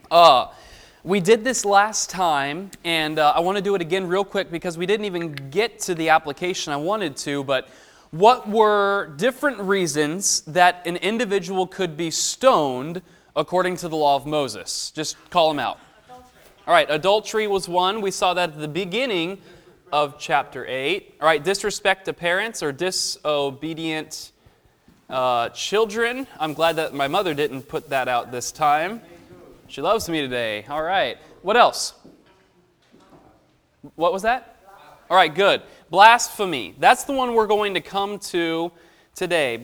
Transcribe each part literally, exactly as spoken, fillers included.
Uh, we did this last time, and uh, I want to do it again real quick because we didn't even get to the application I wanted to, but what were different reasons that an individual could be stoned according to the law of Moses? Just call them out. Adultery. All right, adultery was one. We saw that at the beginning of chapter eight. All right, disrespect to parents or disobedient uh, children. I'm glad that my mother didn't put that out this time. She loves me today. All right. What else? What was that? All right, good. Blasphemy. That's the one we're going to come to today.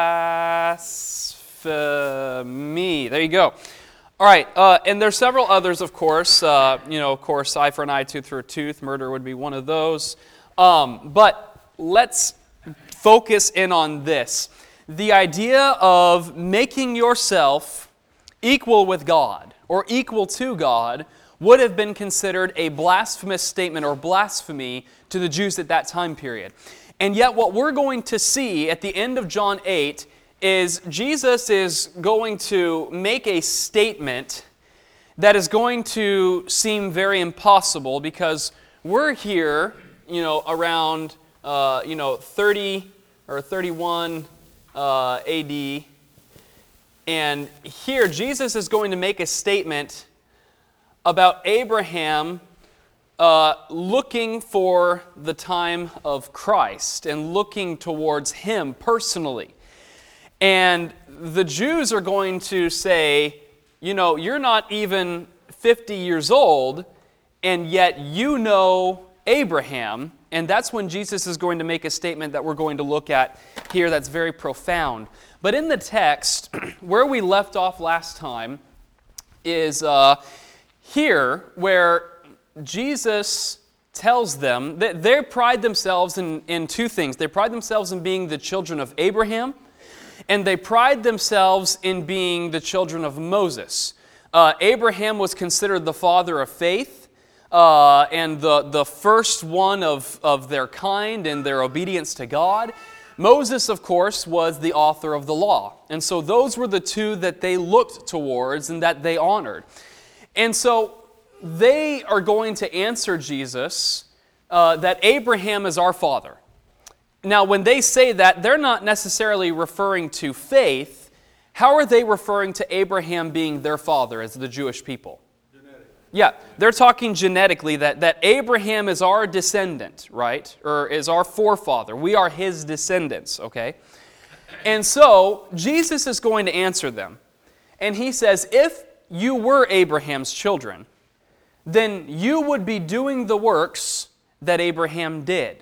Blasphemy. There you go. All right, uh, and there's several others, of course. Uh, you know, of course, eye for an eye, tooth for a tooth. Murder would be one of those. Um, but let's focus in on this. The idea of making yourself equal with God or equal to God would have been considered a blasphemous statement or blasphemy to the Jews at that time period. And yet what we're going to see at the end of John eight is Jesus is going to make a statement that is going to seem very impossible because we're here, you know, around, uh, you know, thirty or thirty-one uh, A D, and here Jesus is going to make a statement about Abraham uh, looking for the time of Christ and looking towards Him personally. And the Jews are going to say, you know, you're not even fifty years old, and yet you know Abraham. And that's when Jesus is going to make a statement that we're going to look at here that's very profound. But in the text, where we left off last time is uh, here where Jesus tells them that they pride themselves in, in two things. They pride themselves in being the children of Abraham, and they pride themselves in being the children of Moses. Uh, Abraham was considered the father of faith, uh, and the, the first one of, of their kind in their obedience to God. Moses, of course, was the author of the law. And so those were the two that they looked towards and that they honored. And so they are going to answer Jesus uh, that Abraham is our father. Now, when they say that, they're not necessarily referring to faith. How are they referring to Abraham being their father as the Jewish people? Yeah, they're talking genetically that, that Abraham is our descendant, right? Or is our forefather. We are his descendants, okay? And so, Jesus is going to answer them. And he says, if you were Abraham's children, then you would be doing the works that Abraham did.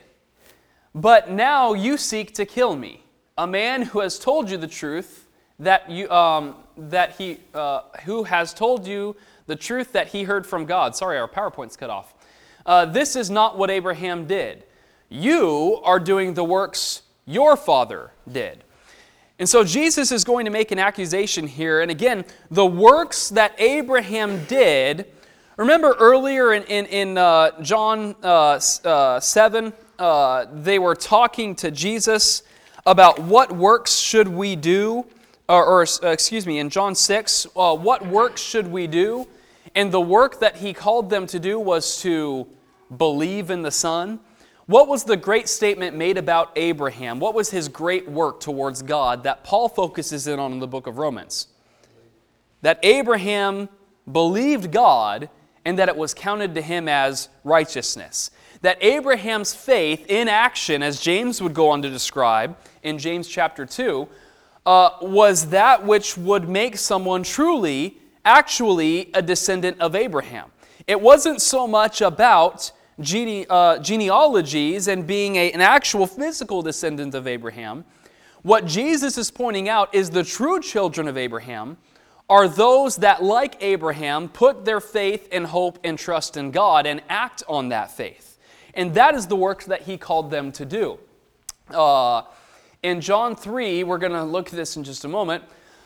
But now you seek to kill me, a man who has told you the truth, that you, um, that he, uh, who has told you the truth that he heard from God. Sorry, our PowerPoint's cut off. Uh, this is not what Abraham did. You are doing the works your father did. And so Jesus is going to make an accusation here. And again, the works that Abraham did, remember earlier in, in, in uh, John uh, uh, seven, uh, they were talking to Jesus about what works should we do, or, or uh, excuse me, in John six, uh, what works should we do? And the work that he called them to do was to believe in the Son. What was the great statement made about Abraham? What was his great work towards God that Paul focuses in on in the book of Romans? That Abraham believed God and that it was counted to him as righteousness. That Abraham's faith in action, as James would go on to describe in James chapter two, uh, was that which would make someone truly actually a descendant of Abraham. It wasn't so much about gene, uh, genealogies and being a, an actual physical descendant of Abraham. What Jesus is pointing out is the true children of Abraham are those that, like Abraham, put their faith and hope and trust in God and act on that faith. And that is the work that he called them to do. Uh, in John three, we're going to look at this in just a moment.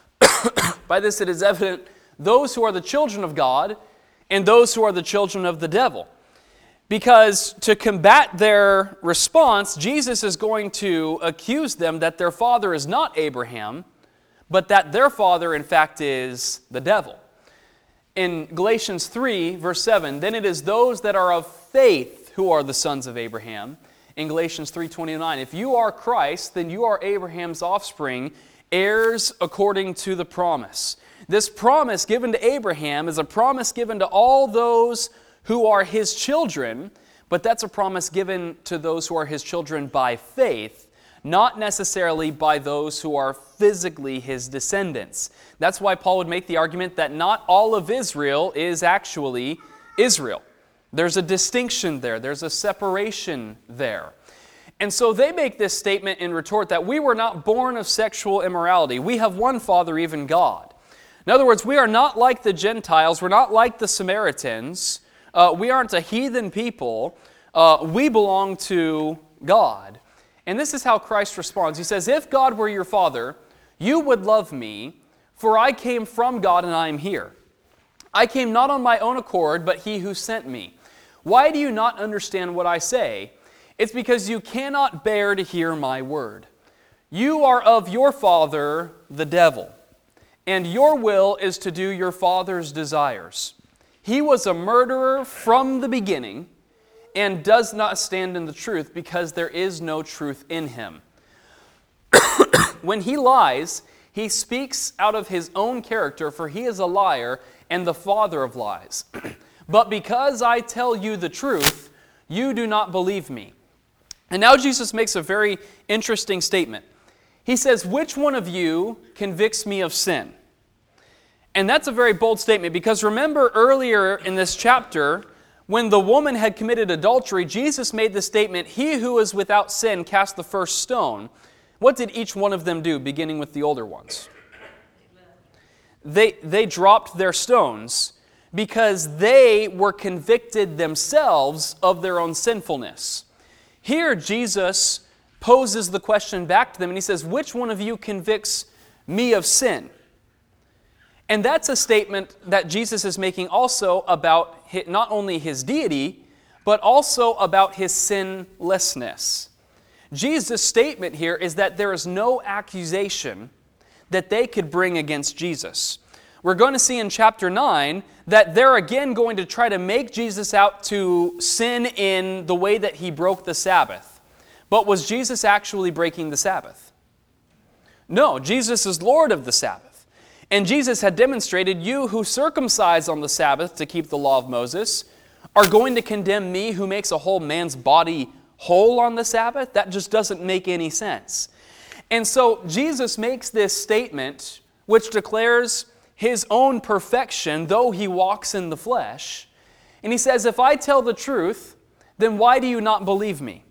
By this it is evident those who are the children of God and those who are the children of the devil. Because to combat their response, Jesus is going to accuse them that their father is not Abraham, but that their father, in fact, is the devil. in Galatians three, verse seven, then it is those that are of faith who are the sons of Abraham. In Galatians three twenty-nine, if you are Christ, then you are Abraham's offspring, heirs according to the promise. This promise given to Abraham is a promise given to all those who are his children, but that's a promise given to those who are his children by faith, not necessarily by those who are physically his descendants. That's why Paul would make the argument that not all of Israel is actually Israel. There's a distinction there. There's a separation there. And so they make this statement in retort that we were not born of sexual immorality. We have one Father, even God. In other words, we are not like the Gentiles. We're not like the Samaritans. Uh, we aren't a heathen people. Uh, we belong to God. And this is how Christ responds. He says, if God were your Father, you would love me, for I came from God and I am here. I came not on my own accord, but he who sent me. Why do you not understand what I say? It's because you cannot bear to hear my word. You are of your father, the devil, and your will is to do your father's desires. He was a murderer from the beginning and does not stand in the truth because there is no truth in him. When he lies, he speaks out of his own character, for he is a liar and the father of lies. But because I tell you the truth, you do not believe me. And now Jesus makes a very interesting statement. He says, which one of you convicts me of sin? And that's a very bold statement because remember earlier in this chapter, when the woman had committed adultery, Jesus made the statement, he who is without sin cast the first stone. What did each one of them do, beginning with the older ones? They, they dropped their stones because they were convicted themselves of their own sinfulness. Here, Jesus poses the question back to them, and he says, which one of you convicts me of sin? And that's a statement that Jesus is making also about not only his deity, but also about his sinlessness. Jesus' statement here is that there is no accusation that they could bring against Jesus. We're going to see in chapter nine that they're again going to try to make Jesus out to sin in the way that he broke the Sabbath. But was Jesus actually breaking the Sabbath? No, Jesus is Lord of the Sabbath. And Jesus had demonstrated, you who circumcise on the Sabbath to keep the law of Moses are going to condemn me who makes a whole man's body whole on the Sabbath? That just doesn't make any sense. And so Jesus makes this statement which declares his own perfection, though he walks in the flesh. And he says, if I tell the truth, then why do you not believe me?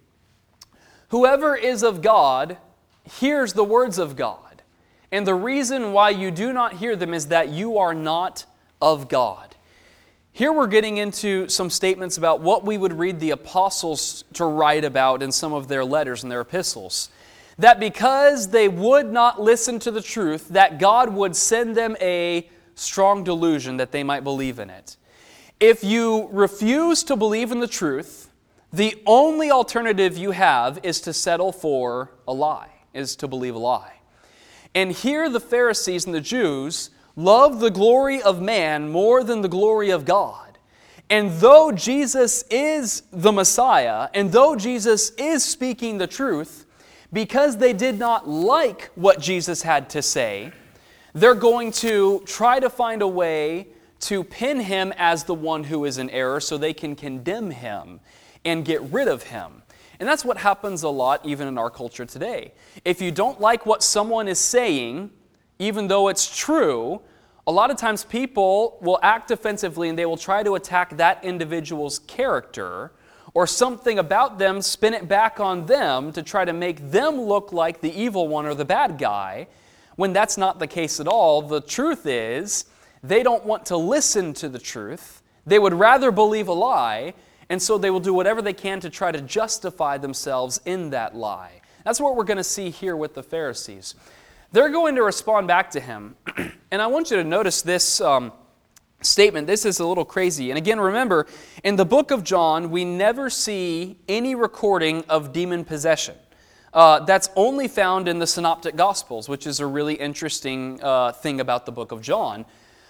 Whoever is of God hears the words of God. And the reason why you do not hear them is that you are not of God. Here we're getting into some statements about what we would read the apostles to write about in some of their letters and their epistles. That because they would not listen to the truth, that God would send them a strong delusion that they might believe in it. If you refuse to believe in the truth, the only alternative you have is to settle for a lie, is to believe a lie. And here the Pharisees and the Jews love the glory of man more than the glory of God. And though Jesus is the Messiah, and though Jesus is speaking the truth, because they did not like what Jesus had to say, they're going to try to find a way to pin him as the one who is in error so they can condemn him and get rid of him. And that's what happens a lot even in our culture today. If you don't like what someone is saying, even though it's true, a lot of times people will act defensively and they will try to attack that individual's character or something about them, spin it back on them to try to make them look like the evil one or the bad guy, when that's not the case at all. The truth is, they don't want to listen to the truth. They would rather believe a lie, and so they will do whatever they can to try to justify themselves in that lie. That's what we're going to see here with the Pharisees. They're going to respond back to him, and I want you to notice this um, statement. This is a little crazy. And again, remember, in the book of John, we never see any recording of demon possession. Uh, that's only found in the Synoptic Gospels, which is a really interesting uh, thing about the book of John.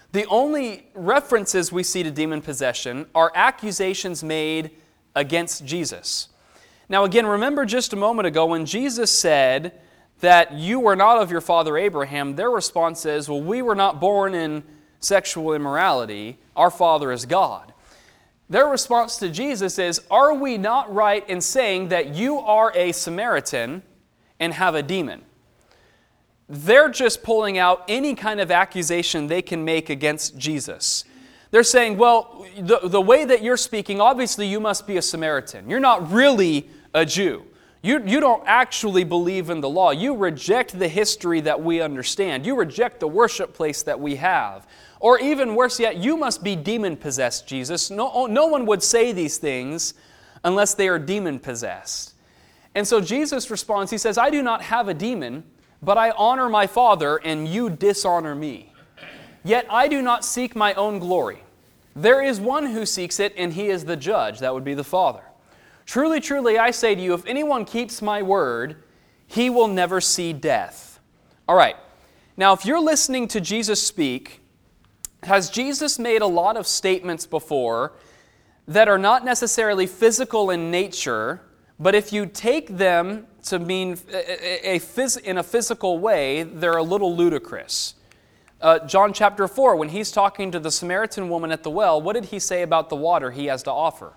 The only references we see to demon possession are accusations made against Jesus. Now again, remember just a moment ago when Jesus said that you were not of your father Abraham, their response is, well, we were not born in sexual immorality. Our Father is God. Their response to Jesus is, are we not right in saying that you are a Samaritan and have a demon? They're just pulling out any kind of accusation they can make against Jesus. They're saying, well, the, the way that you're speaking, obviously you must be a Samaritan. You're not really a Jew. You, you don't actually believe in the law. You reject the history that we understand. You reject the worship place that we have. Or even worse yet, you must be demon-possessed, Jesus. No, no one would say these things unless they are demon-possessed. And so Jesus responds, he says, I do not have a demon, but I honor my Father, and you dishonor me. Yet I do not seek my own glory. There is one who seeks it, and he is the judge. That would be the Father. Truly, truly, I say to you, if anyone keeps my word, he will never see death. All right. Now, if you're listening to Jesus speak, has Jesus made a lot of statements before that are not necessarily physical in nature, but if you take them to mean a, a, a, in a physical way, they're a little ludicrous. Uh, John chapter four, when he's talking to the Samaritan woman at the well, what did he say about the water he has to offer?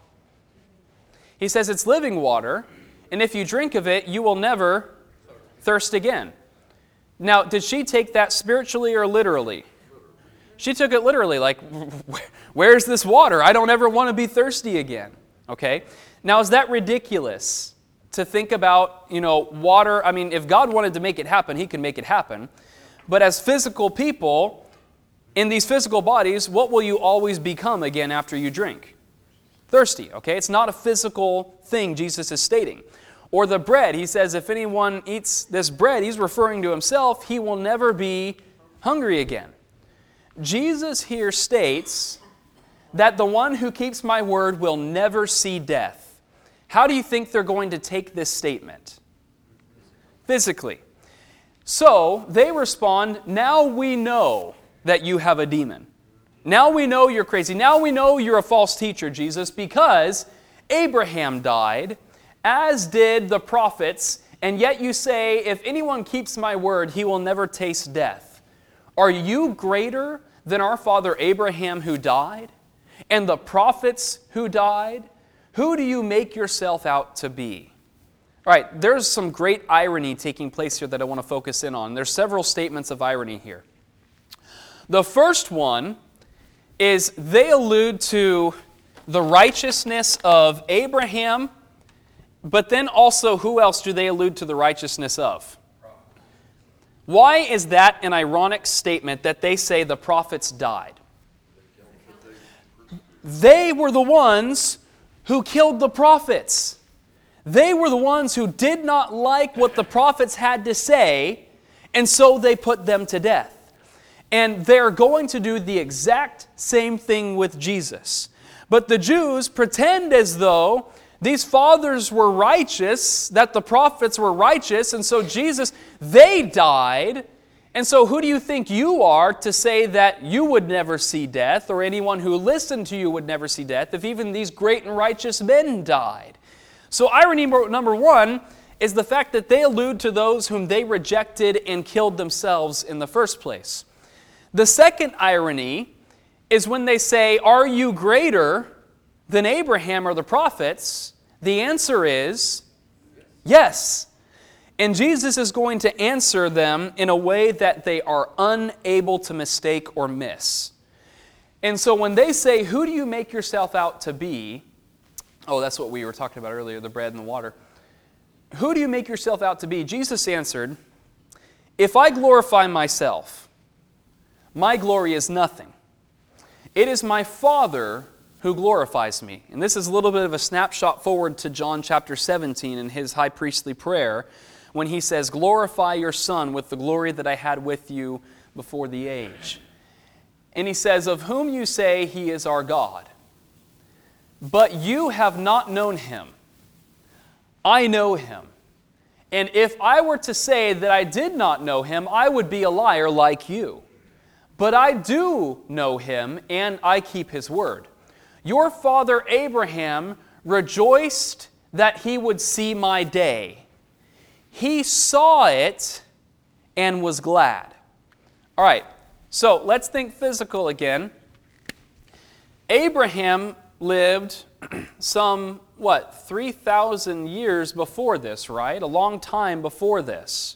He says it's living water, and if you drink of it, you will never thirst again. Now, did she take that spiritually or literally? She took it literally, like, where's this water? I don't ever want to be thirsty again. Okay? Now, is that ridiculous to think about, you know, water? I mean, if God wanted to make it happen, He can make it happen. But as physical people, in these physical bodies, what will you always become again after you drink? Thirsty, okay? It's not a physical thing Jesus is stating. Or the bread, He says, if anyone eats this bread, He's referring to Himself, he will never be hungry again. Jesus here states that the one who keeps my word will never see death. How do you think they're going to take this statement? Physically. So they respond, now we know that you have a demon. Now we know you're crazy. Now we know you're a false teacher, Jesus, because Abraham died, as did the prophets, and yet you say, if anyone keeps my word, he will never taste death. Are you greater than our father Abraham who died, and the prophets who died? Who do you make yourself out to be? All right, there's some great irony taking place here that I want to focus in on. There's several statements of irony here. The first one is they allude to the righteousness of Abraham, but then also who else do they allude to the righteousness of? Why is that an ironic statement that they say the prophets died? They were the ones who killed the prophets. They were the ones who did not like what the prophets had to say, and so they put them to death. And they're going to do the exact same thing with Jesus. But the Jews pretend as though these fathers were righteous, that the prophets were righteous, and so Jesus, they died. And so who do you think you are to say that you would never see death, or anyone who listened to you would never see death, if even these great and righteous men died? So irony number one is the fact that they allude to those whom they rejected and killed themselves in the first place. The second irony is when they say, are you greater than Abraham or the prophets? The answer is yes. And Jesus is going to answer them in a way that they are unable to mistake or miss. And so when they say, who do you make yourself out to be? Oh, that's what we were talking about earlier, the bread and the water. Who do you make yourself out to be? Jesus answered, if I glorify myself, my glory is nothing. It is my Father who glorifies me. And this is a little bit of a snapshot forward to John chapter seventeen in his high priestly prayer, when he says, glorify your Son with the glory that I had with you before the age. And he says, of whom you say he is our God. But you have not known him. I know him. And if I were to say that I did not know him, I would be a liar like you. but I do know him, and I keep his word. Your father Abraham rejoiced that he would see my day. He saw it and was glad. All right, so let's think physical again. Abraham lived some, what, three thousand years before this, right? A long time before this.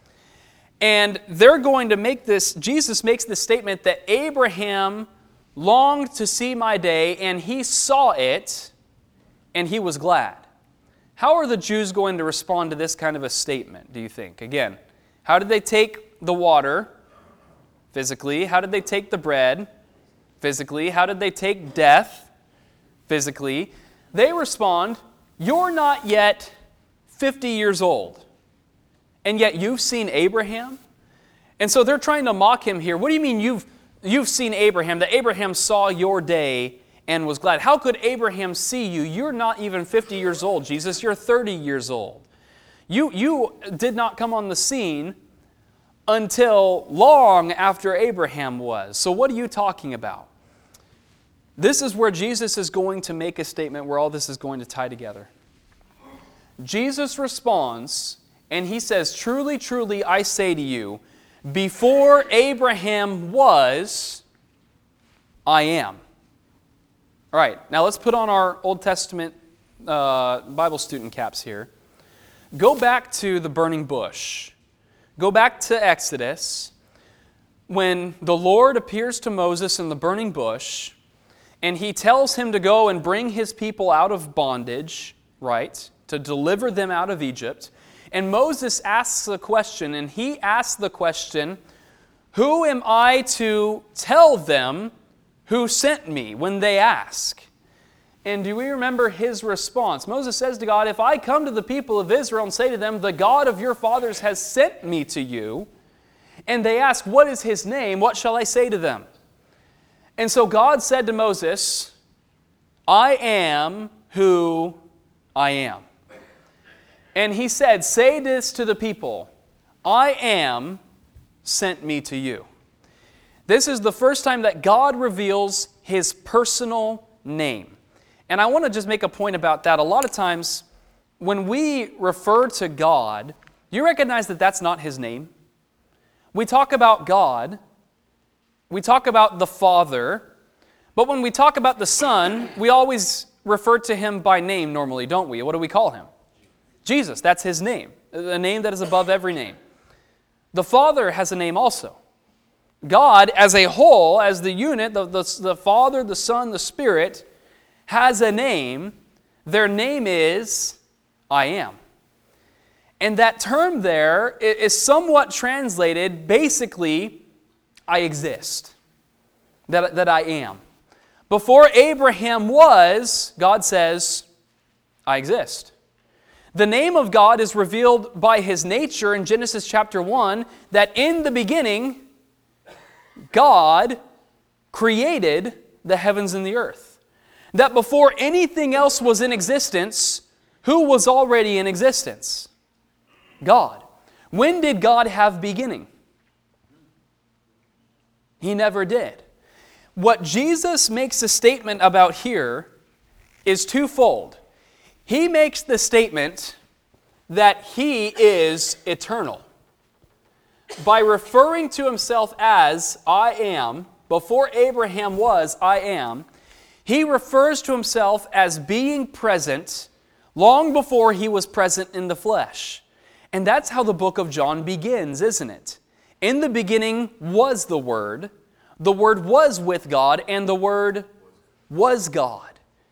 And they're going to make this, Jesus makes this statement that Abraham longed to see my day, and he saw it, and he was glad. How are the Jews going to respond to this kind of a statement, do you think? Again, how did they take the water? Physically. How did they take the bread? Physically. How did they take death? Physically. They respond, you're not yet fifty years old, and yet you've seen Abraham? And so they're trying to mock him here. What do you mean you've, you've seen Abraham? That Abraham saw your day and was glad. How could Abraham see you? You're not even fifty years old, Jesus. You're thirty years old. You, you did not come on the scene until long after Abraham was. So what are you talking about? This is where Jesus is going to make a statement where all this is going to tie together. Jesus responds, and he says, truly, truly, I say to you, before Abraham was, I am. All right, now let's put on our Old Testament uh, Bible student caps here. Go back to the burning bush. Go back to Exodus, when the Lord appears to Moses in the burning bush, and he tells him to go and bring his people out of bondage, right, to deliver them out of Egypt. And Moses asks a question, and he asks the question, who am I to tell them who sent me, when they ask? And do we remember his response? Moses says to God, if I come to the people of Israel and say to them, the God of your fathers has sent me to you, and they ask, what is his name? What shall I say to them? And so God said to Moses, I am who I am. And he said, say this to the people, I am sent me to you. This is the first time that God reveals his personal name. And I want to just make a point about that. A lot of times, when we refer to God, do you recognize that that's not his name? We talk about God, we talk about the Father, but when we talk about the Son, we always refer to him by name normally, don't we? What do we call him? Jesus, that's his name, the name that is above every name. The Father has a name also. God, as a whole, as the unit, the, the, the Father, the Son, the Spirit, has a name. Their name is I am. And that term there is somewhat translated, basically, I exist, that, that I am. Before Abraham was, God says, I exist. The name of God is revealed by his nature in Genesis chapter one, that in the beginning, God created the heavens and the earth. That before anything else was in existence, who was already in existence? God. When did God have beginning? He never did. What Jesus makes a statement about here is twofold. He makes the statement that he is eternal. By referring to himself as I am, before Abraham was, I am, he refers to himself as being present long before he was present in the flesh. And that's how the book of John begins, isn't it? In the beginning was the Word, the Word was with God, and the Word was God.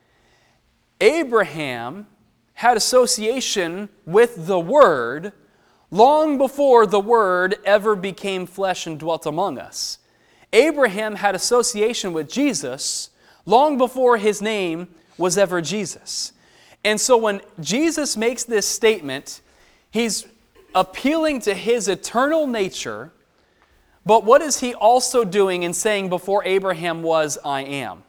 Abraham had association with the Word long before the Word ever became flesh and dwelt among us. Abraham had association with Jesus long before his name was ever Jesus. And so when Jesus makes this statement, he's appealing to his eternal nature, but what is he also doing in saying before Abraham was, I am?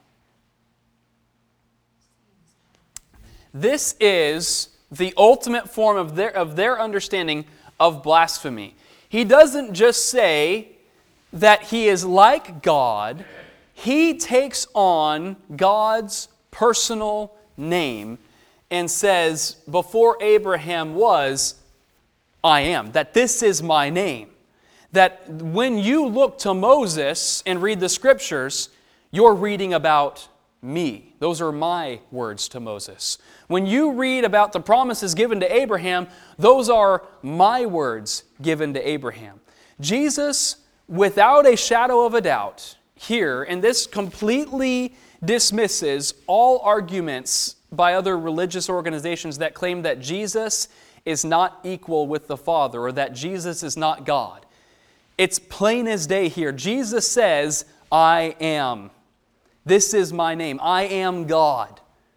This is the ultimate form of their, of their understanding of blasphemy. He doesn't just say, that he is like God, he takes on God's personal name and says, before Abraham was, I am. That this is my name. That when you look to Moses and read the Scriptures, you're reading about me. Those are my words to Moses. When you read about the promises given to Abraham, those are my words given to Abraham. Jesus, without a shadow of a doubt, here, and this completely dismisses all arguments by other religious organizations that claim that Jesus is not equal with the Father or that Jesus is not God. It's plain as day here. Jesus says, I am. This is my name. I am God.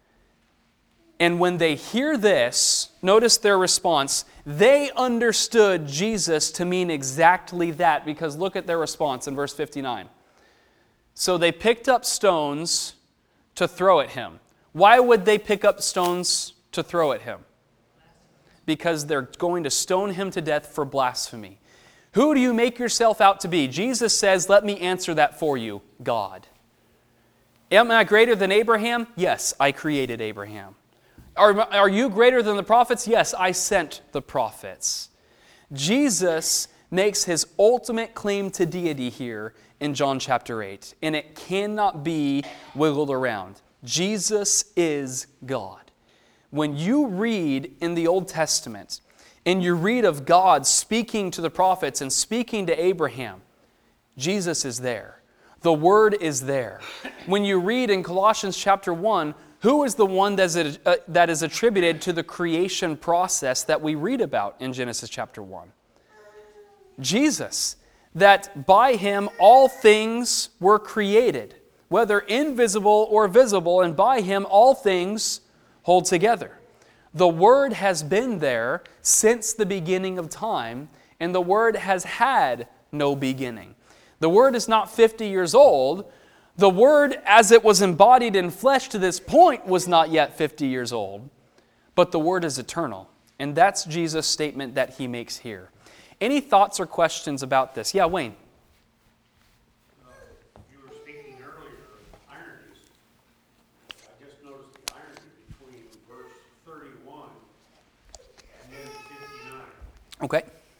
And when they hear this, notice their response. They understood Jesus to mean exactly that, because look at their response in verse fifty-nine. So they picked up stones to throw at him. Why would they pick up stones to throw at him? Because they're going to stone him to death for blasphemy. Who do you make yourself out to be? Jesus says, let me answer that for you, God. Am I greater than Abraham? Yes, I created Abraham. Are, are you greater than the prophets? Yes, I sent the prophets. Jesus makes his ultimate claim to deity here in John chapter eight, and it cannot be wiggled around. Jesus is God. When you read in the Old Testament, and you read of God speaking to the prophets and speaking to Abraham, Jesus is there. The Word is there. When you read in Colossians chapter one, who is the one that is, uh, that is attributed to the creation process that we read about in Genesis chapter one? Jesus. That by Him all things were created, whether invisible or visible, and by Him all things hold together. The Word has been there since the beginning of time, and the Word has had no beginning. The Word is not fifty years old. The Word, as it was embodied in flesh to this point, was not yet fifty years old. But the Word is eternal. And that's Jesus' statement that He makes here. Any thoughts or questions about this? Yeah, Wayne. Uh, you were speaking earlier of ironies. I just noticed the irony between verse thirty-one and then fifty-nine. Okay.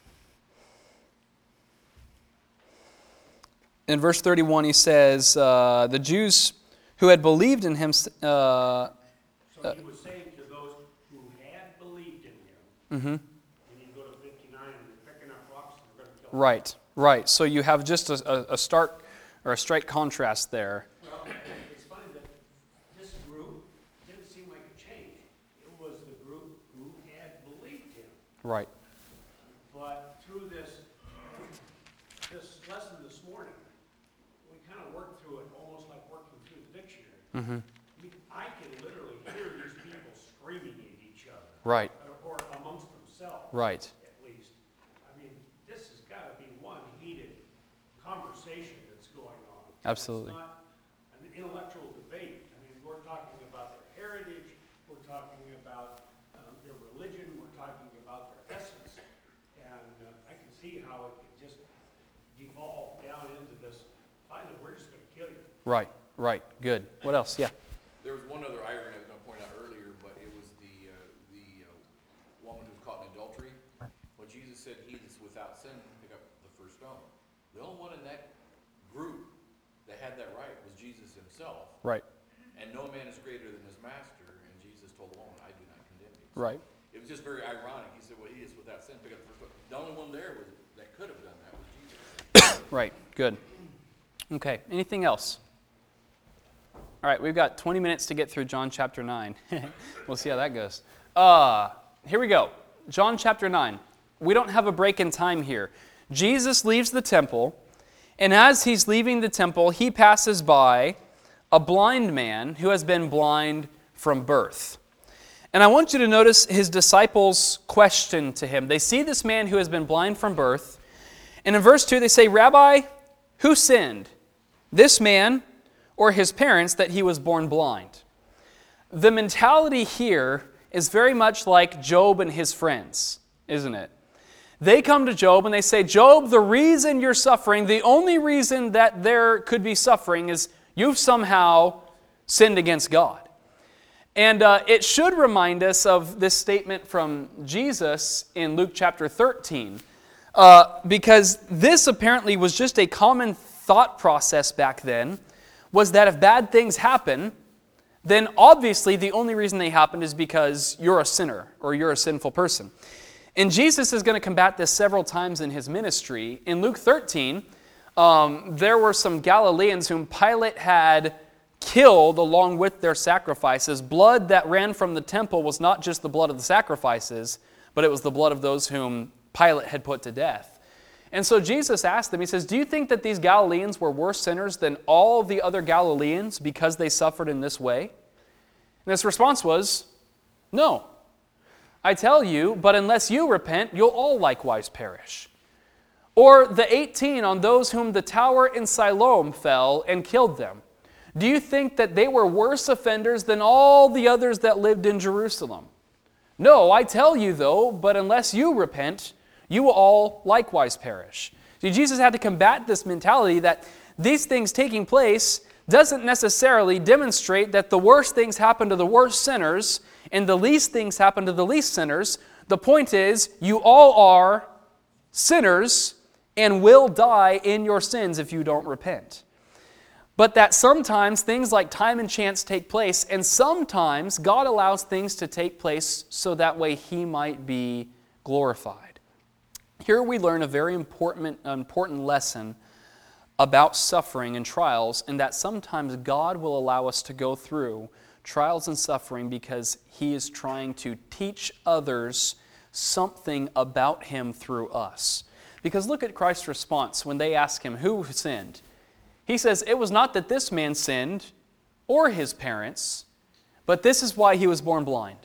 In verse thirty-one, he says, uh, the Jews who had believed in him... Uh, so he was saying to those who had believed in him, mm-hmm. and you go to fifty-nine, and they're picking up rocks, and they're going to kill them. Right, right. So you have just a, a, a stark or a straight contrast there. Well, it's funny that this group didn't seem like it changed. It was the group who had believed him. Right. But through this, this lesson this morning, we kind of worked through it almost like working through the dictionary. Mm-hmm. We, I can literally hear these people screaming at each other. Right. Or amongst themselves. Right. At least. I mean, this has got to be one heated conversation that's going on. Absolutely. It's not an intellectual debate. I mean, we're talking about their heritage. We're talking about um, their religion. We're talking about their essence. And uh, I can see how it can just devolve down into this, finally, we're just going to kill you. Right, right. Good. What else? Yeah. There was one other irony I was going to point out earlier, but it was the uh, the uh, woman who was caught in adultery. When Jesus said, "He that's without sin, pick up the first stone." The only one in that group that had that right was Jesus himself. Right. And no man is greater than his master. And Jesus told the woman, "I do not condemn you." So Right. it was just very ironic. He said, "Well, he is without sin, pick up the first stone." The only one there was, that could have done that was Jesus. Right. Good. Okay. Anything else? All right. We've got twenty minutes to get through John chapter nine. We'll see how that goes. Uh, here we go. John chapter nine. We don't have a break in time here. Jesus leaves the temple, and as he's leaving the temple, he passes by a blind man who has been blind from birth. And I want you to notice his disciples' question to him. They see this man who has been blind from birth, and in verse two they say, "Rabbi, who sinned, this man or his parents, that he was born blind?" The mentality here is very much like Job and his friends, isn't it? They come to Job and they say, Job, the reason you're suffering, the only reason that there could be suffering is you've somehow sinned against God. And uh, it should remind us of this statement from Jesus in Luke chapter thirteen, uh, because this apparently was just a common thought process back then, was that if bad things happen, then obviously the only reason they happened is because you're a sinner or you're a sinful person. And Jesus is going to combat this several times in his ministry. In Luke thirteen, um, there were some Galileans whom Pilate had killed along with their sacrifices. Blood that ran from the temple was not just the blood of the sacrifices, but it was the blood of those whom Pilate had put to death. And so Jesus asked them, he says, do you think that these Galileans were worse sinners than all the other Galileans because they suffered in this way? And his response was, no. I tell you, but unless you repent, you'll all likewise perish. Or the eighteen on those whom the tower in Siloam fell and killed them. Do you think that they were worse offenders than all the others that lived in Jerusalem? No, I tell you though, but unless you repent, you will all likewise perish. See, Jesus had to combat this mentality that these things taking place doesn't necessarily demonstrate that the worst things happen to the worst sinners and the least things happen to the least sinners. The point is, you all are sinners and will die in your sins if you don't repent. But that sometimes things like time and chance take place, and sometimes God allows things to take place so that way He might be glorified. Here we learn a very important, important lesson about suffering and trials, and that sometimes God will allow us to go through trials and suffering because He is trying to teach others something about Him through us. Because look at Christ's response when they ask Him, who sinned? He says, it was not that this man sinned or his parents, but this is why he was born blind.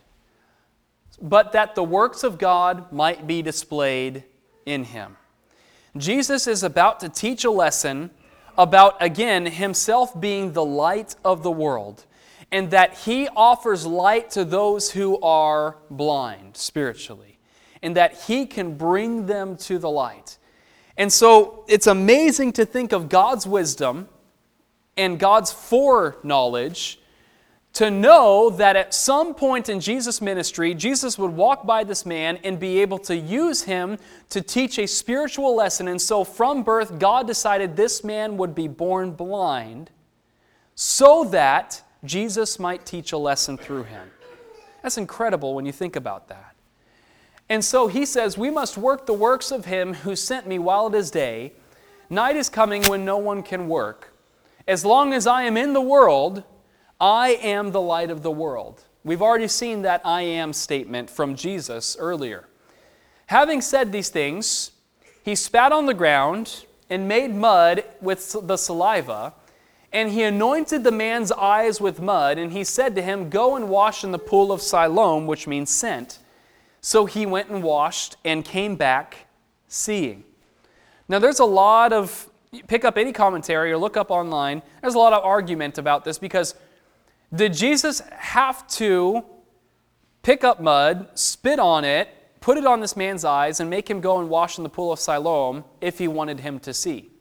But that the works of God might be displayed in him. Jesus is about to teach a lesson about, again, Himself being the light of the world, and that He offers light to those who are blind spiritually, and that He can bring them to the light. And so it's amazing to think of God's wisdom and God's foreknowledge to know that at some point in Jesus' ministry, Jesus would walk by this man and be able to use him to teach a spiritual lesson. And so from birth, God decided this man would be born blind so that Jesus might teach a lesson through him. That's incredible when you think about that. And so He says, we must work the works of Him who sent me while it is day. Night is coming when no one can work. As long as I am in the world, I am the light of the world. We've already seen that I am statement from Jesus earlier. Having said these things, He spat on the ground and made mud with the saliva, and He anointed the man's eyes with mud, and He said to him, go and wash in the pool of Siloam, which means sent. So he went and washed and came back seeing. Now there's a lot of, pick up any commentary or look up online, there's a lot of argument about this because did Jesus have to pick up mud, spit on it, put it on this man's eyes, and make him go and wash in the pool of Siloam if He wanted him to see?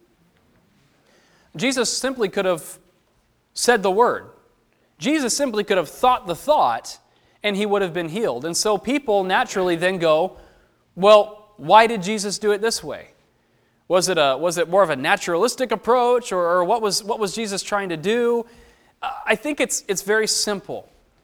Jesus simply could have said the word. Jesus simply could have thought the thought, and he would have been healed. And so people naturally then go, well, why did Jesus do it this way? Was it a was it more of a naturalistic approach, or, or what was what was Jesus trying to do? Uh, I think it's it's very simple.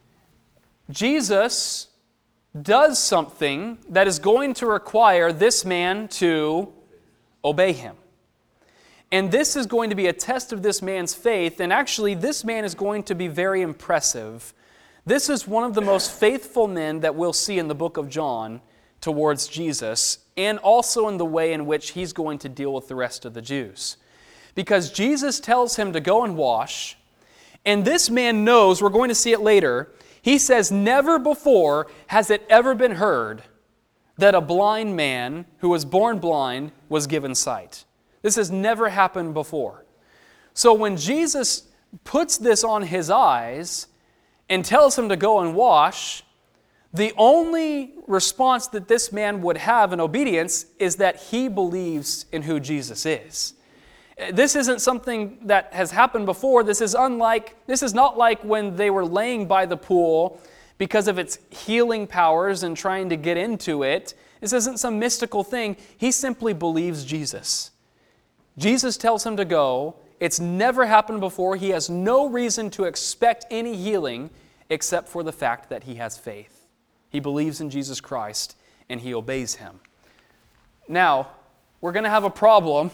Jesus does something that is going to require this man to obey Him. And this is going to be a test of this man's faith, and actually this man is going to be very impressive. This is one of the most faithful men that we'll see in the book of John towards Jesus, and also in the way in which He's going to deal with the rest of the Jews. Because Jesus tells him to go and wash, and this man knows, we're going to see it later, he says, never before has it ever been heard that a blind man who was born blind was given sight. This has never happened before. So when Jesus puts this on his eyes and tells him to go and wash, The only response that this man would have in obedience is that he believes in who Jesus is. This isn't something that has happened before. This is unlike, this is not like when they were laying by the pool because of its healing powers and trying to get into it. This isn't some mystical thing. He simply believes Jesus. Jesus tells him to go. It's never happened before. He has no reason to expect any healing except for the fact that he has faith. He believes in Jesus Christ and he obeys him. Now, we're going to have a problem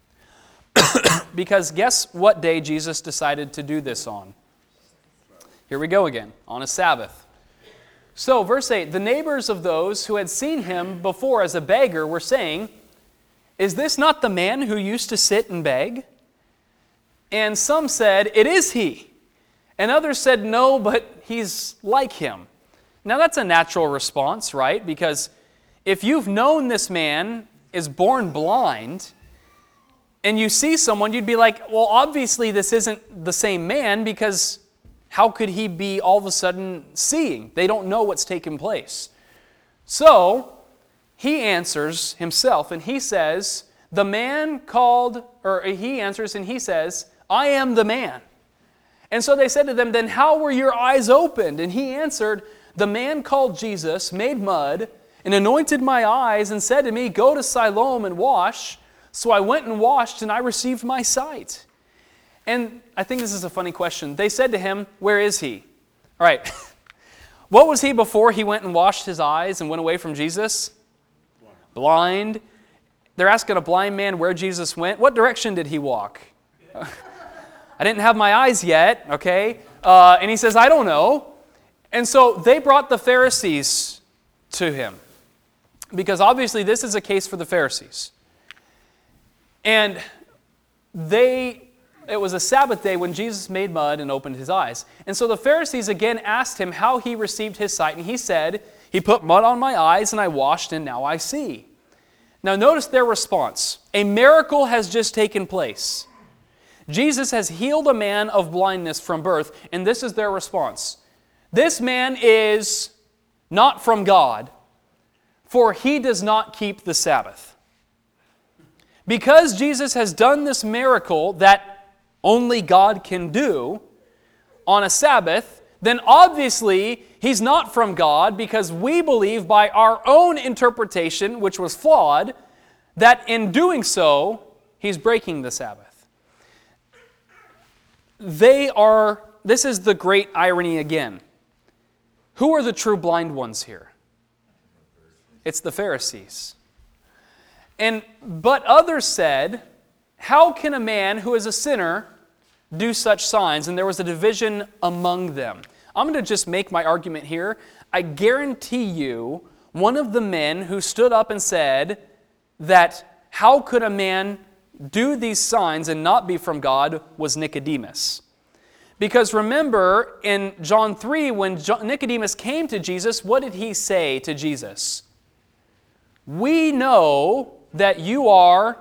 because guess what day Jesus decided to do this on? Here we go again, on a Sabbath. So, verse eight, the neighbors of those who had seen him before as a beggar were saying, "Is this not the man who used to sit and beg?" And some said, "It is he." And others said, "No, but he's like him." Now that's a natural response, right? Because if you've known this man is born blind, and you see someone, you'd be like, well, obviously this isn't the same man, because how could he be all of a sudden seeing? They don't know what's taken place. So, he answers himself, and he says, the man called, or he answers and he says, "I am the man." And so they said to them, "Then how were your eyes opened?" And he answered, "The man called Jesus made mud and anointed my eyes and said to me, 'Go to Siloam and wash.' So I went and washed and I received my sight." And I think this is a funny question. They said to him, "Where is he?" All right. What was he before he went and washed his eyes and went away from Jesus? Blind. Blind. They're asking a blind man where Jesus went. What direction did he walk? I didn't have my eyes yet, okay? Uh, and he says, "I don't know." And so they brought the Pharisees to him, because obviously this is a case for the Pharisees. And they, it was a Sabbath day when Jesus made mud and opened his eyes. And so the Pharisees again asked him how he received his sight. And he said, "He put mud on my eyes and I washed and now I see." Now notice their response. A miracle has just taken place. Jesus has healed a man of blindness from birth, and this is their response. This man is not from God, for he does not keep the Sabbath. Because Jesus has done this miracle that only God can do on a Sabbath, then obviously he's not from God, because we believe by our own interpretation, which was flawed, that in doing so, he's breaking the Sabbath. They are, this is the great irony again. Who are the true blind ones here? It's the Pharisees. And but others said, "How can a man who is a sinner do such signs?" And there was a division among them. I'm going to just make my argument here. I guarantee you, one of the men who stood up and said that how could a man do these signs and not be from God was Nicodemus. Because remember, in John three, when Nicodemus came to Jesus, what did he say to Jesus? "We know that you are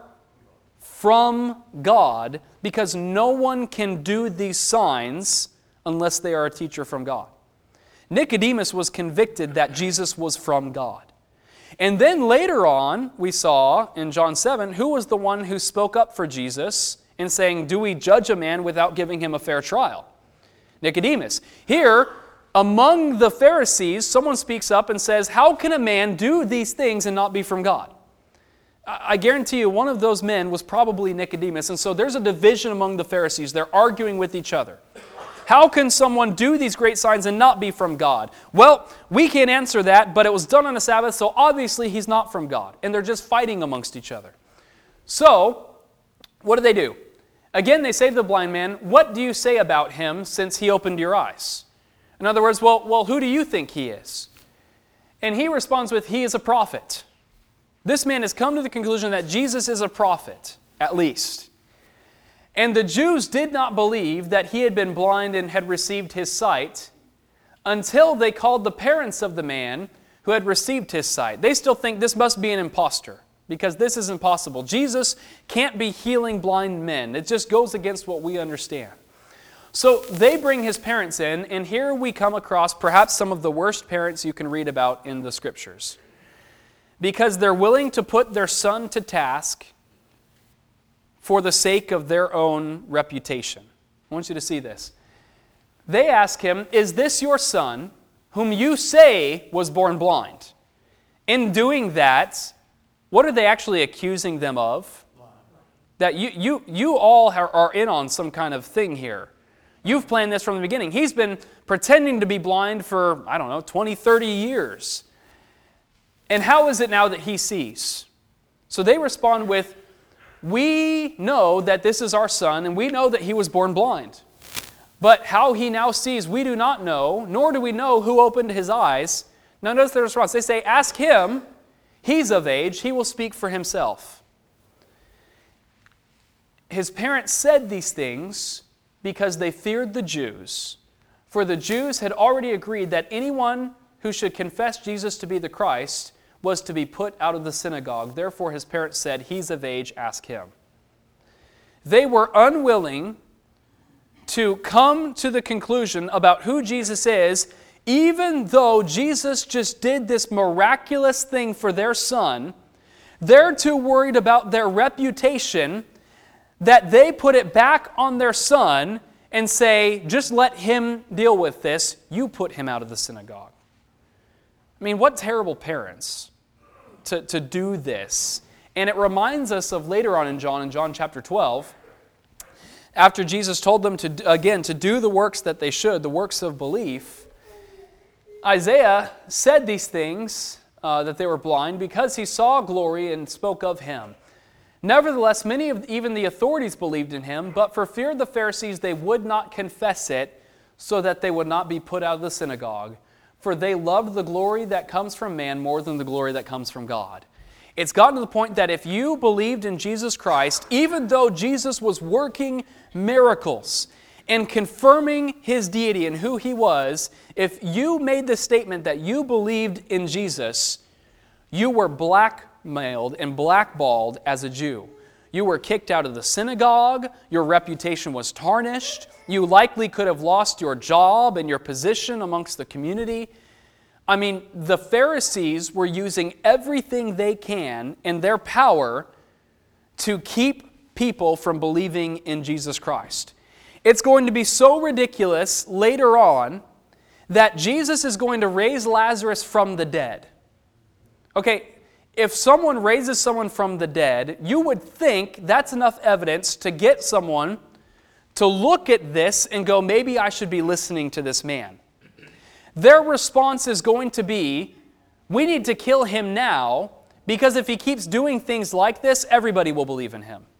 from God, because no one can do these signs unless they are a teacher from God." Nicodemus was convicted that Jesus was from God. And then later on, we saw in John seven, who was the one who spoke up for Jesus in saying, "Do we judge a man without giving him a fair trial?" Nicodemus. Here, among the Pharisees, someone speaks up and says, "How can a man do these things and not be from God?" I guarantee you one of those men was probably Nicodemus. And so there's a division among the Pharisees. They're arguing with each other. How can someone do these great signs and not be from God? Well, we can't answer that, but it was done on a Sabbath, so obviously he's not from God. And they're just fighting amongst each other. So, what do they do? Again, they say to the blind man, "What do you say about him since he opened your eyes?" In other words, well, well, who do you think he is? And he responds with, "He is a prophet." This man has come to the conclusion that Jesus is a prophet, at least. And the Jews did not believe that he had been blind and had received his sight until they called the parents of the man who had received his sight. They still think this must be an impostor, because this is impossible. Jesus can't be healing blind men. It just goes against what we understand. So they bring his parents in, and here we come across perhaps some of the worst parents you can read about in the Scriptures. Because they're willing to put their son to task for the sake of their own reputation. I want you to see this. They ask him, "Is this your son, whom you say was born blind?" In doing that, what are they actually accusing them of? That you, you, you all are in on some kind of thing here. You've planned this from the beginning. He's been pretending to be blind for, I don't know, twenty, thirty years. And how is it now that he sees? So they respond with, "We know that this is our son, and we know that he was born blind. But how he now sees, we do not know, nor do we know who opened his eyes." Now notice their response. They say, "Ask him. He's of age. He will speak for himself." His parents said these things because they feared the Jews. For the Jews had already agreed that anyone who should confess Jesus to be the Christ was to be put out of the synagogue. Therefore his parents said, "He's of age, ask him." They were unwilling to come to the conclusion about who Jesus is, even though Jesus just did this miraculous thing for their son. They're too worried about their reputation that they put it back on their son and say, "Just let him deal with this. You put him out of the synagogue." I mean, what terrible parents to, to do this. And it reminds us of later on in John, in John chapter twelve, after Jesus told them, to again, to do the works that they should, the works of belief, Isaiah said these things, uh, that they were blind, because he saw glory and spoke of him. Nevertheless, many of even the authorities believed in him, but for fear of the Pharisees they would not confess it, so that they would not be put out of the synagogue. For they loved the glory that comes from man more than the glory that comes from God. It's gotten to the point that if you believed in Jesus Christ, even though Jesus was working miracles and confirming his deity and who he was, if you made the statement that you believed in Jesus, you were blackmailed and blackballed as a Jew. You were kicked out of the synagogue, your reputation was tarnished, you likely could have lost your job and your position amongst the community. I mean, the Pharisees were using everything they can in their power to keep people from believing in Jesus Christ. It's going to be so ridiculous later on that Jesus is going to raise Lazarus from the dead. Okay, if someone raises someone from the dead, you would think that's enough evidence to get someone to look at this and go, maybe I should be listening to this man. Their response is going to be, we need to kill him now, because if he keeps doing things like this, everybody will believe in him.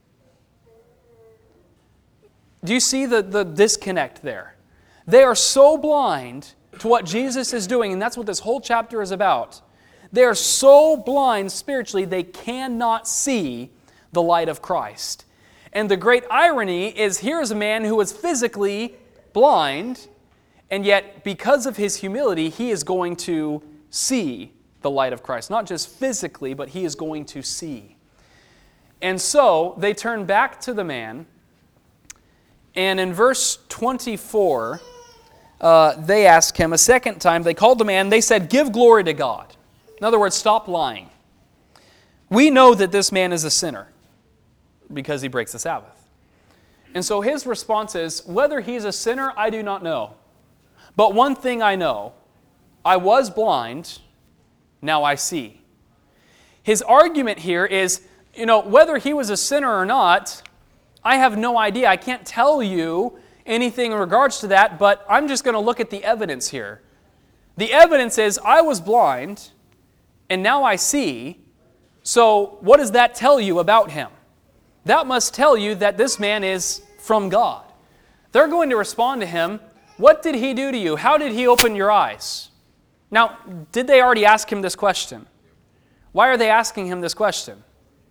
Do you see the, the disconnect there? They are so blind to what Jesus is doing, and that's what this whole chapter is about. They are so blind spiritually, they cannot see the light of Christ. And the great irony is, here's a man who was physically blind, and yet because of his humility, he is going to see the light of Christ. Not just physically, but he is going to see. And so they turn back to the man, and in verse twenty-four, uh, they ask him a second time, they called the man, they said, "Give glory to God." In other words, stop lying. "We know that this man is a sinner because he breaks the Sabbath." And so his response is, whether he's a sinner, I do not know. But one thing I know, I was blind, now I see. His argument here is, you know, whether he was a sinner or not, I have no idea. I can't tell you anything in regards to that, but I'm just going to look at the evidence here. The evidence is, I was blind, and now I see. So what does that tell you about him? That must tell you that this man is from God. They're going to respond to him, what did he do to you? How did he open your eyes? Now, did they already ask him this question? Why are they asking him this question?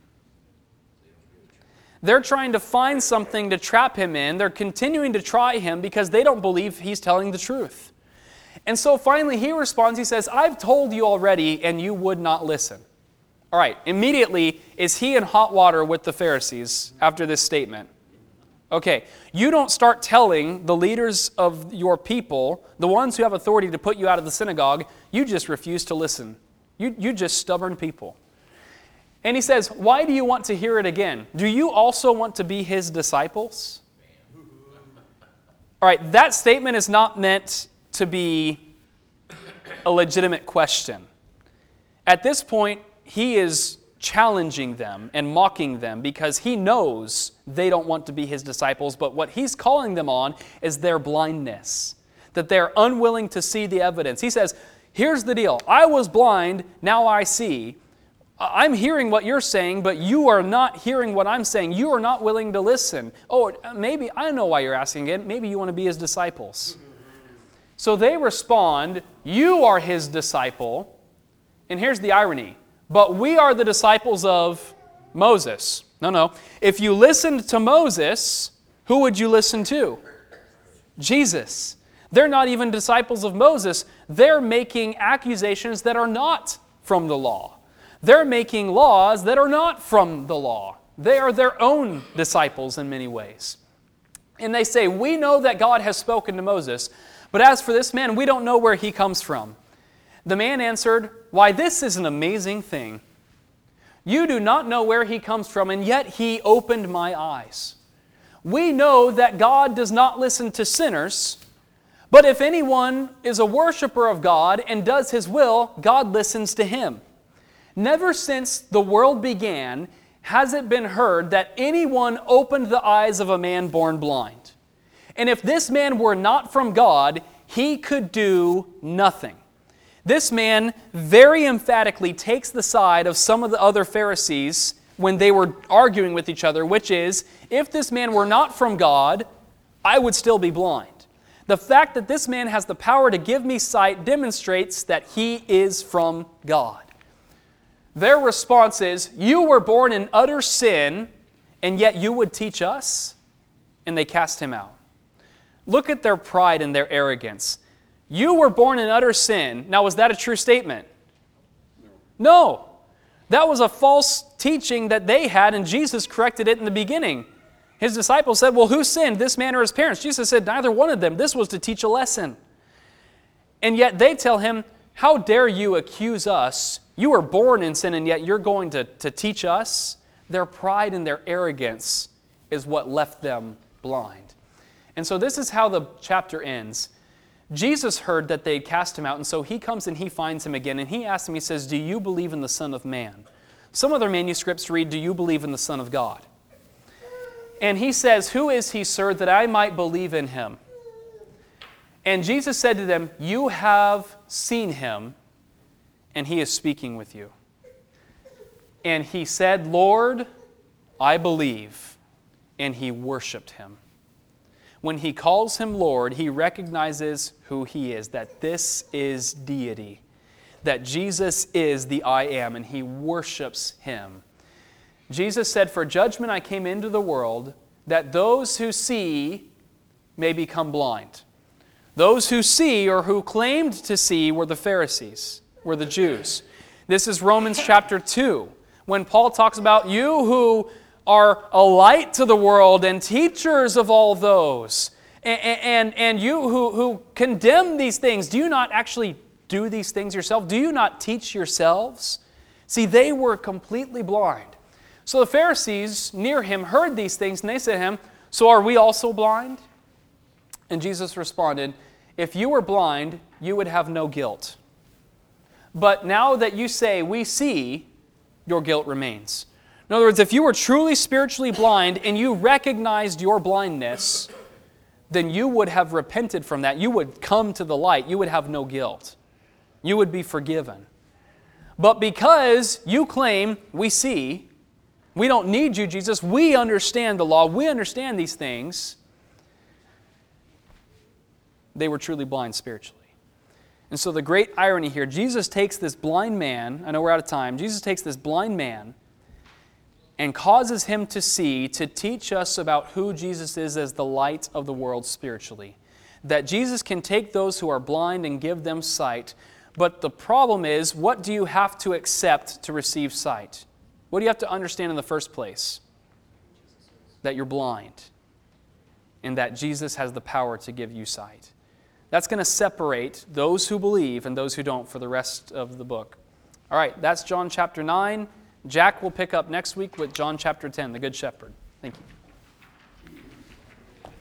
They're trying to find something to trap him in. They're continuing to try him because they don't believe he's telling the truth. And so finally he responds, he says, "I've told you already and you would not listen." All right, immediately is he in hot water with the Pharisees after this statement? Okay, you don't start telling the leaders of your people, the ones who have authority to put you out of the synagogue, you just refuse to listen. You, you just stubborn people. And he says, why do you want to hear it again? Do you also want to be his disciples? All right, that statement is not meant to be a legitimate question. At this point, he is challenging them and mocking them because he knows they don't want to be his disciples, but what he's calling them on is their blindness, that they're unwilling to see the evidence. He says, here's the deal. I was blind, now I see. I'm hearing what you're saying, but you are not hearing what I'm saying. You are not willing to listen. Oh, maybe, I know why you're asking it. Maybe you want to be his disciples. So they respond, you are his disciple. And here's the irony. But we are the disciples of Moses. No, no. If you listened to Moses, who would you listen to? Jesus. They're not even disciples of Moses. They're making accusations that are not from the law. They're making laws that are not from the law. They are their own disciples in many ways. And they say, we know that God has spoken to Moses, but as for this man, we don't know where he comes from. The man answered, why, this is an amazing thing. You do not know where he comes from, and yet he opened my eyes. We know that God does not listen to sinners, but if anyone is a worshiper of God and does his will, God listens to him. Never since the world began has it been heard that anyone opened the eyes of a man born blind. And if this man were not from God, he could do nothing. This man very emphatically takes the side of some of the other Pharisees when they were arguing with each other, which is, if this man were not from God, I would still be blind. The fact that this man has the power to give me sight demonstrates that he is from God. Their response is, you were born in utter sin, and yet you would teach us? And they cast him out. Look at their pride and their arrogance. You were born in utter sin. Now, was that a true statement? No. That was a false teaching that they had, and Jesus corrected it in the beginning. His disciples said, well, who sinned, this man or his parents? Jesus said, neither one of them. This was to teach a lesson. And yet they tell him, how dare you accuse us? You were born in sin, and yet you're going to, to teach us? Their pride and their arrogance is what left them blind. And so this is how the chapter ends. Jesus heard that they had cast him out, and so he comes and he finds him again, and he asks him, he says, do you believe in the Son of Man? Some other manuscripts read, do you believe in the Son of God? And he says, who is he, sir, that I might believe in him? And Jesus said to them, you have seen him, and he is speaking with you. And he said, Lord, I believe, and he worshiped him. When he calls him Lord, he recognizes who he is, that this is deity, that Jesus is the I am, and he worships him. Jesus said, for judgment I came into the world, that those who see may become blind. Those who see, or who claimed to see, were the Pharisees, were the Jews. This is Romans chapter two, when Paul talks about you who are a light to the world and teachers of all those. And, and, and you who, who condemn these things, do you not actually do these things yourself? Do you not teach yourselves? See, they were completely blind. So the Pharisees near him heard these things, and they said to him, so are we also blind? And Jesus responded, if you were blind, you would have no guilt. But now that you say, we see, your guilt remains. In other words, if you were truly spiritually blind and you recognized your blindness, then you would have repented from that. You would come to the light. You would have no guilt. You would be forgiven. But because you claim, we see, we don't need you, Jesus, we understand the law, we understand these things, they were truly blind spiritually. And so the great irony here, Jesus takes this blind man, I know we're out of time, Jesus takes this blind man and causes him to see, to teach us about who Jesus is as the light of the world spiritually. That Jesus can take those who are blind and give them sight. But the problem is, what do you have to accept to receive sight? What do you have to understand in the first place? That you're blind. and that Jesus has the power to give you sight. That's going to separate those who believe and those who don't for the rest of the book. All right, that's John chapter nine. Jack will pick up next week with John chapter ten, the Good Shepherd. Thank you.